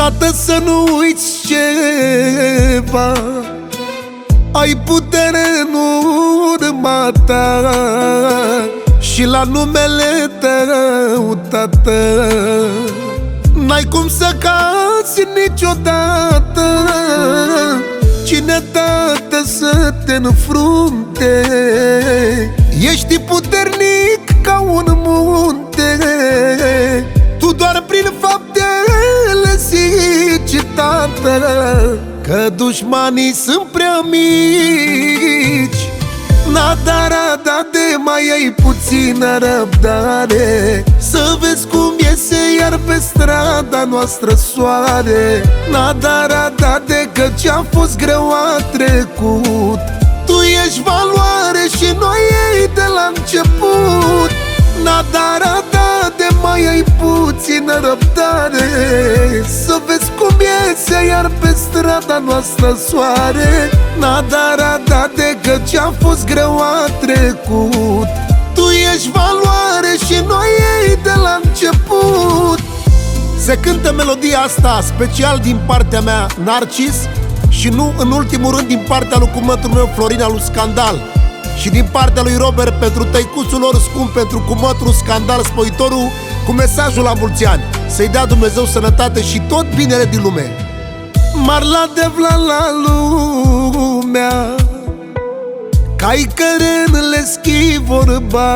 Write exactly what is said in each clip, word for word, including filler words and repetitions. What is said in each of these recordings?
Tată, să nu uiți ceva, ai putere în urma ta și la numele tău, tată, n-ai cum să cazi niciodată. Cine, tată, să te înfrunte? Ești puternic ca un munte, tu doar prin faptele zici, tată, că dușmanii sunt prea mici. Nadarada, de mai ai puțină răbdare, să vezi cum iese iar pe strada noastră soare. Nadarada, de că ce-a fost greu a trecut, tu ești valoare și noi ei de la început. Nadarada, de mai ai puțină răbdare, să vezi cum iese iar pe strada noastră soare. Nadarada, de că ce-a fost greu a trecut, tu ești valoare și noi ei de la început. Se cântă melodia asta special din partea mea, Narcis, și nu în ultimul rând din partea lui cumătul meu, Florina, lui Scandal, și din partea lui Robert pentru tăicuțul lor scump, pentru cumătul Scandal, spăitorul, cu mesajul la mulți ani. Să-i dea Dumnezeu sănătate și tot binele din lume. Marla de vla la lumea, cai care le schi vorba,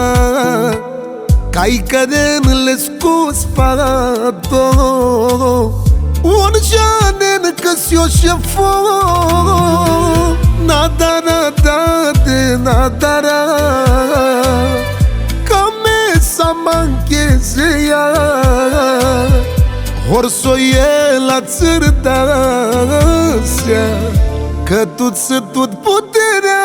cai care le scos fato, un janen că si-o șefo. Nadara, da, de nadara, ca mesa mancheze ya, orsoie la țârdasia, că tu-ți tot puterea.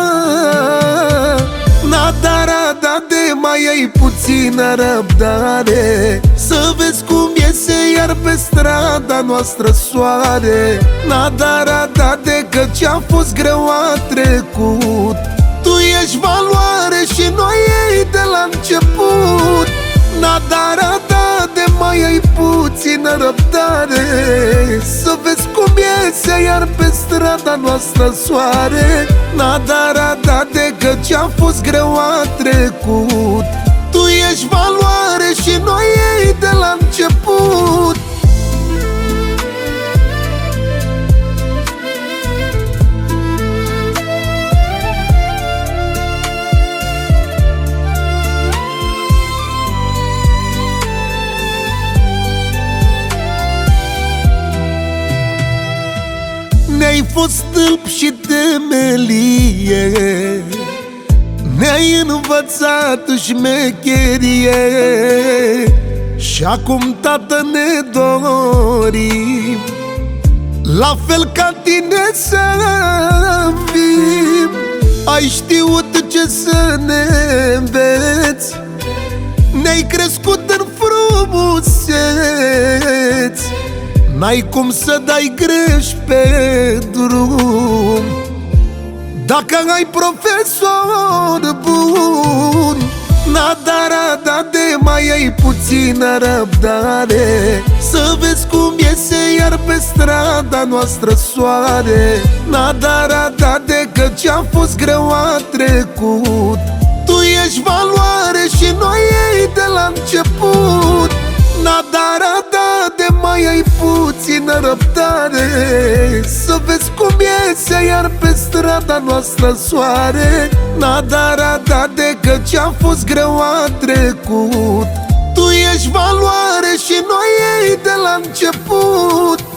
Nadara, de mai ai puțină răbdare, să vezi cum iese iar pe strada noastră soare. Nadarada, de că ce-a fost greu a trecut, tu ești valoare și noi ei de la început. Nadarada, de mai ai puțină răbdare, să vezi cum iese iar pe strada noastră soare. Nadarada, de că ce-a fost greu a trecut, tu ești valoare și noi ei de la început. Ne-ai fost stâlp și temelie, ne-ai învățat șmecherie, și acum, tată, ne dorim la fel ca tine să fim. Ai știut ce să ne înveți, ne-ai crescut în frumuseți, n-ai cum să dai greș pe drum dacă ai profesor bun. Nadarada, de mai ai puțină răbdare, să vezi cum iese iar pe strada noastră soare. Nadarada, de că ce-a fost greu a trecut, tu ești valoare și noi ei de la început. Nadarada, de mai ai puțină răbdare, să vezi cum iese iar pe strada noastră soare. Nadarada, de că ce-a fost greu a trecut, tu ești valoare și noi ei de la început.